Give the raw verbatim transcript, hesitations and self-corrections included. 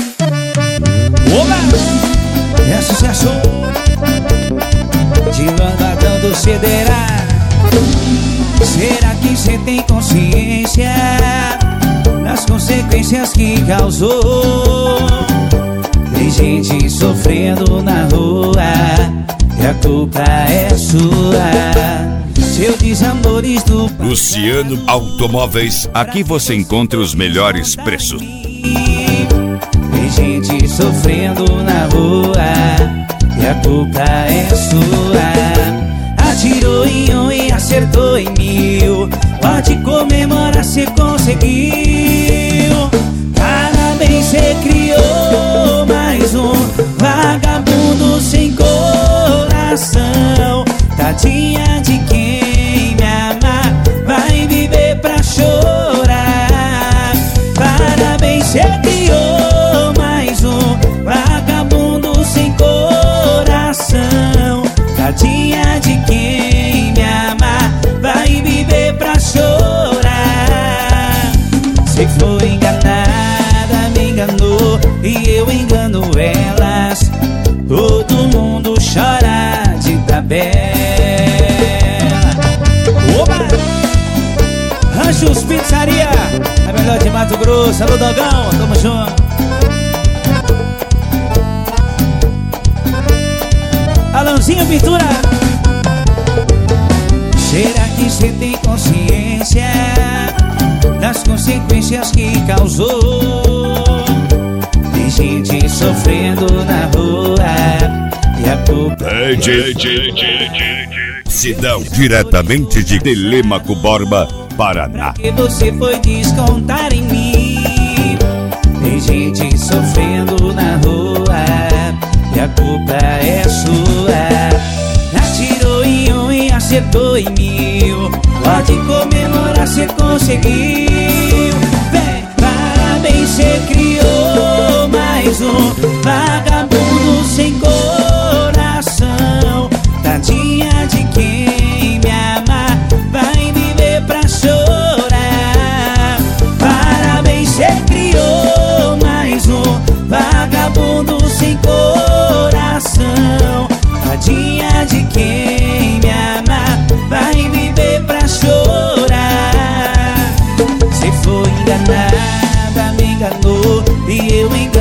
Oba! É sucesso. De ladrão do cederá. Será que cê tem consciência das consequências que causou? Tem gente sofrendo na rua e a culpa é sua. Seu desamores do Luciano Automóveis, aqui você encontra os melhores preços. Tem gente sofrendo na rua e a culpa é sua. Atirou em um e acertou em mil. Pode comemorar, cê conseguiu. Parabéns, cê criou mais um vagabundo sem coração. Tadinha de quem me ama, vai viver pra chorar. Parabéns, cê criou mais um vagabundo sem coração. Tadinha de quem me ama, vai viver pra chorar. Cê foi enganada, me enganou e eu engano elas. Todo mundo chora de tabela. Opa! Ranchos Pizzaria, a melhor de Mato Grosso. Alô, Dogão, tamo junto. Alãozinho Pintura. Será que cê tem consciência das consequências que causou? Tem gente sofrendo na rua e a culpa é de Sidão, diretamente de Telêmaco Borba, Paraná. Que você foi descontar em mim. Tem gente sofrendo na rua e a culpa é sua. Atirou em um e acertou em mil. Pode comemorar, cê conseguiu. Vem, parabéns, cê criou mais um vagabundo sem coração. Tadinha de quem me ama, vai viver pra chorar. Parabéns, cê criou mais um vagabundo sem coração. Tadinha de quem me ama, vai viver pra chorar. Cê foi enganada, me enganou e eu enganei